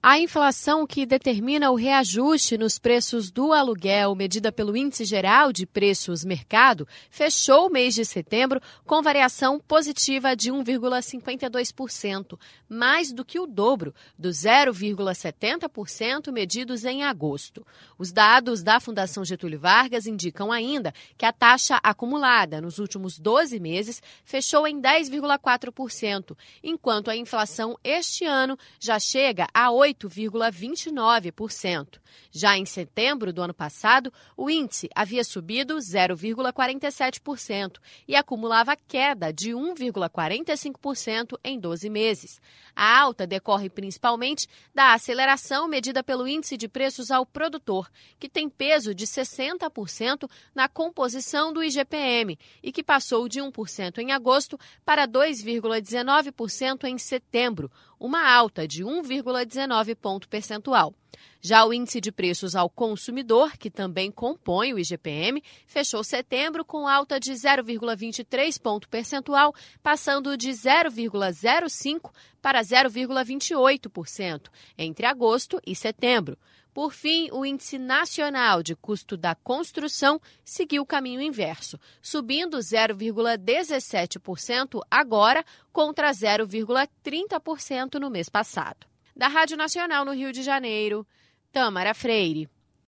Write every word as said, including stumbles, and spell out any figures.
A inflação que determina o reajuste nos preços do aluguel, medida pelo Índice Geral de Preços Mercado, fechou o mês de setembro com variação positiva de um vírgula cinquenta e dois por cento, mais do que o dobro dos zero vírgula setenta por cento medidos em agosto. Os dados da Fundação Getúlio Vargas indicam ainda que a taxa acumulada nos últimos doze meses fechou em dez vírgula quatro por cento, enquanto a inflação este ano já chega a oito vírgula vinte e nove por cento. Já em setembro do ano passado, o índice havia subido zero vírgula quarenta e sete por cento e acumulava queda de um vírgula quarenta e cinco por cento em doze meses. A alta decorre principalmente da aceleração medida pelo Índice de Preços ao Produtor, que tem peso de sessenta por cento na composição do I G P M e que passou de um por cento em agosto para dois vírgula dezenove por cento em setembro, uma alta de um vírgula dezenove ponto percentual. Já o Índice de Preços ao Consumidor, que também compõe o I G P M, fechou setembro com alta de zero vírgula vinte e três ponto percentual, passando de zero vírgula zero cinco por cento para zero vírgula vinte e oito por cento entre agosto e setembro. Por fim, o Índice Nacional de Custo da Construção seguiu o caminho inverso, subindo zero vírgula dezessete por cento agora contra zero vírgula trinta por cento no mês passado. Da Rádio Nacional no Rio de Janeiro, Tâmara Freire.